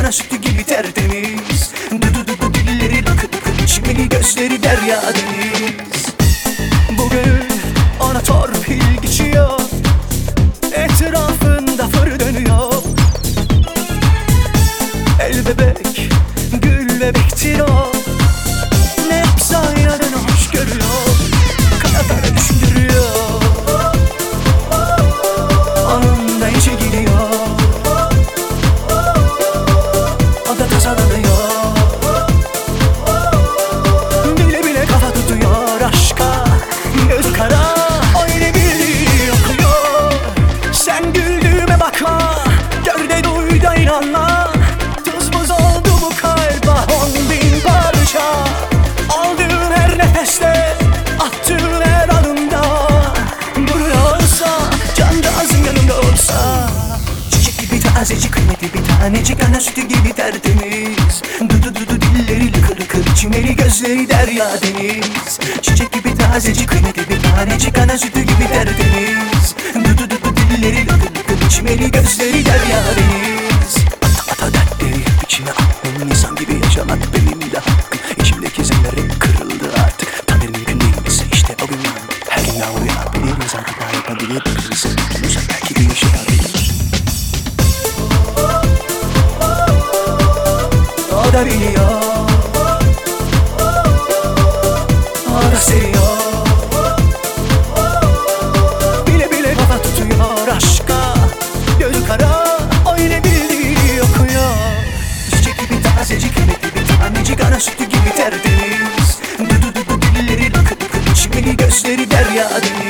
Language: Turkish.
kana sütü gibi tertemiz. Du dilleri lıkır lıkır, çimeni gözleri derya deniz. Bugün ona torpil geçiyor, etrafında fır dönüyor. El bebek, gül bebektir o, nefs aynadını hoş görüyor, kanatları düşündürüyor. Onun da işe gidiyor, o da tasalanıyor. Bile bile kafa tutuyor aşka, göz kara, o yine bildiği okuyor. Sen güldüğüme bakma, gör de duy da inanma. Tuz buz oldu bu kalp, 10.000 parça. Aldığın her nefeste, attığın her adımda. Burada olsa, cancağızın yanında olsa. Çiçek gibi tazecik, kıymetli bir tanecik, ana sütü gibi tertemiz. Du dilleri lıkır lıkır, çimeri gözleri derya deniz. Çiçek gibi tazecik, kıymetli bir tanecik, ana sütü gibi tertemiz. Du dilleri lıkır lıkır, çimeri gözleri derya deniz. Ata dertleri içine attım, insan gibi yaşamak benim de hakkım. İçimdeki zemberek kırıldı artık, tanır mümkün değilse işte o gün yandı. Her gün yağmur yağabilir, insan hata yapabilir, kırılsın olursa belki güneş yağabilir. O da biliyor, o da seviyor. Bile bile kafa tutuyor aşka, gözü kara, o yine bildiği okuyor. Çiçek gibi tazecik, kıymetli bir tanecik, ana sütü gibi tertemiz. Du dilleri lıkır lıkır, çimeni gözleri derya deniz.